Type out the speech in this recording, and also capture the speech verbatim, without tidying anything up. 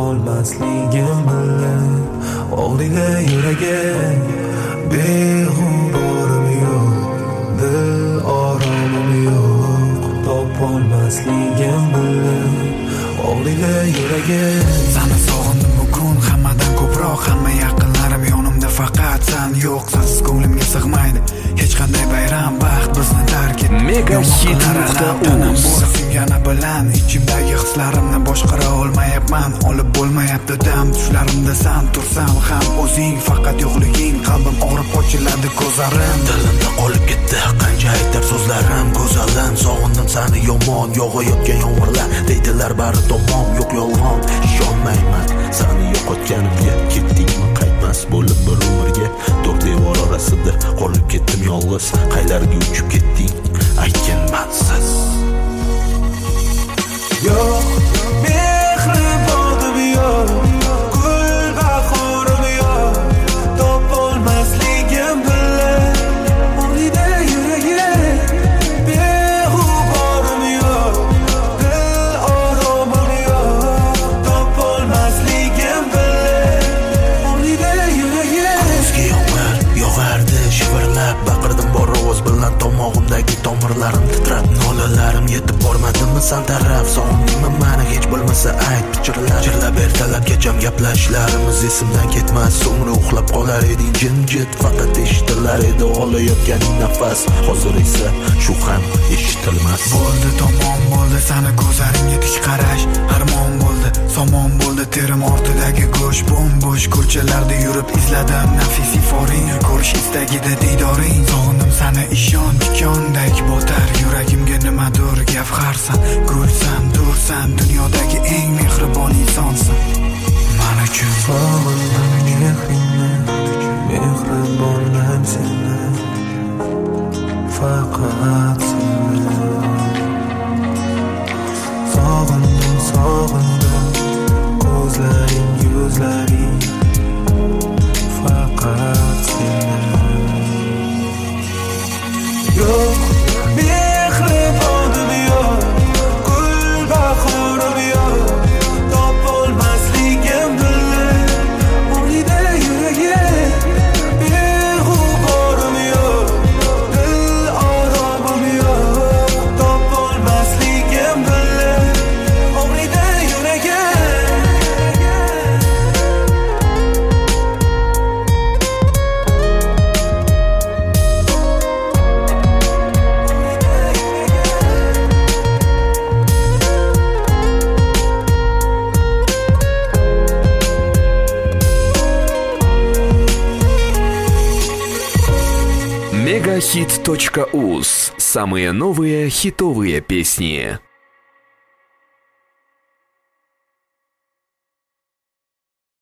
topolmasligim bilan og'riga yuragim beg'uborim yo'q, dil oromim yo'q, topolmasligim bilan og'riga yuragim. Seni sog'indim bugun hammadan ko'proq, hamma yaqinlarim yonimda, faqat sen yo'qsiz ko'nglimga sig'maydi hech qanday bayram, baxt bizni tark etdi. Mega hit nuqta uz yana bilan ichimdagi hislarimni boshqara olmayapman, olib bo'lmayapti dam tushlarimda san tursam ham o'zing, faqat yo'qliging qalbim og'rib ochiladi ko'zlarim. Dilimda qolib ketdi qancha aytar so'zlarim, go'zalim sog'indim seni yomon, yog'ayotgan yomg'irlar deydilar bari tomon, yo'q yolg'on ishonmayman seni yo'qotganimga. Ketdingmi qaytmas bo'lib bir umrga, to'rt devor orasida qolib ketdim yolg'iz, qaylarga uchib ketding aytgin mansiz. Yo'q, mehribonim yo'q, gul bahorim yo'q, topolmasligim bilan og'riydi yuragim. Beg'uborim yo'q, dil oromim yo'q, topolmasligim bilan og'riydi yuragim. Kuzgi yomg'ir yog'ardi shivirlab, baqirdim bor ovoz bilan, tomog'imdagi tomirlarim titrab, nolalarim yetib bormadimi san taraf. Sog'indingmi meni hech bo'lmasa ayt, pichirlab jirlab ertalab kecham gaplashishlarimiz esimdan ketmas, so'ngra uxlab qolar eding jimjit, faqat eshitilar edi olayotganing nafas. Hozir esa shu ham eshitilmas. Bo'ldi tamom bo'ldi seni ko'zlaringga tik qarash, harmon bo'ldi somon bo'ldi terim ortidagi go'sh, bo'm-bo'sh ko'chalarda yurib izladim nafis iforing, ko'rish istagida diydoring. Sog'indim seni ishon tikondek botar yuragimga, nimadir gavharsan, gulsan, dursan, dunyodagi eng mehribon insonsan men uchun. Sog'indim mehringni, mehribonman seni, faqat seni. Sog'indim, sog'indim ko'zlaring, yuzlaring, faqat seni. Yo'q, mehribonim yo'q, gul bahorim yo'q, topolmasligim bilan og'riydi yuragim. Beg'uborim yo'q, dil oromim yo'q, topolmasligim bilan og'riydi yuragim. мегахит точка уз. Самые новые хитовые песни.